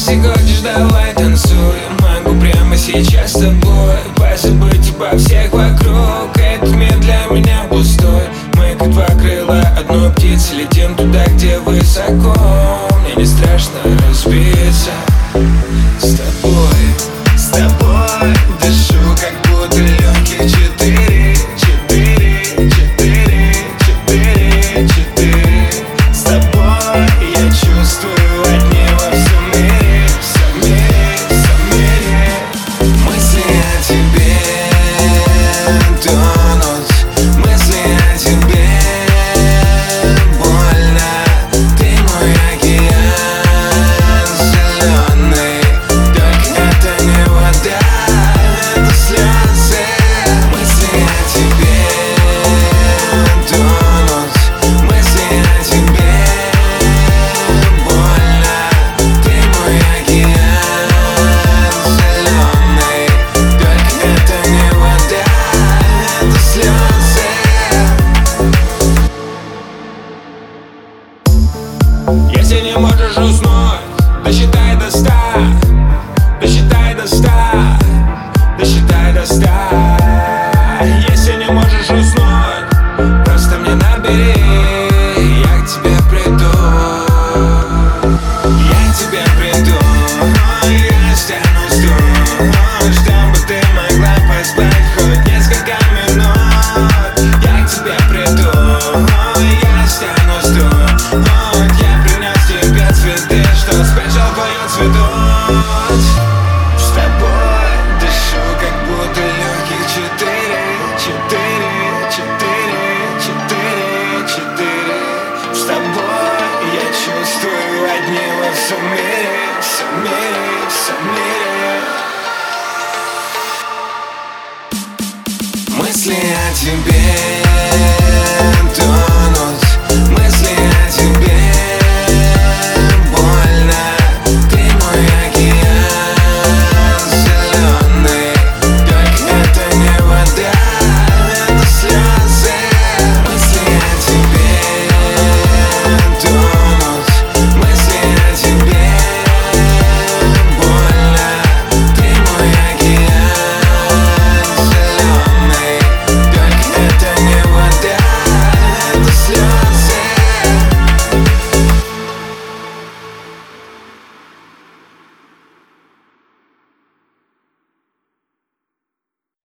Если хочешь, давай танцуем. Могу прямо сейчас с тобой позабыть обо всех вокруг. Этот мир для меня пустой. Мы как два крыла одной птицы, летим туда, где высоко. Мне не страшно разбиться с тобой дышу, как будто легких 4. С тобой я чувствую одни во всем мире, мысли о тебе тонут, мысли о тебе больно. Ты мой океан зеленый, только это не вода, это слезы. Мысли о тебе тонут, мысли о тебе больно. Ты мой океан зеленый, только это не вода, это слезы. Если не можешь уснуть, досчитай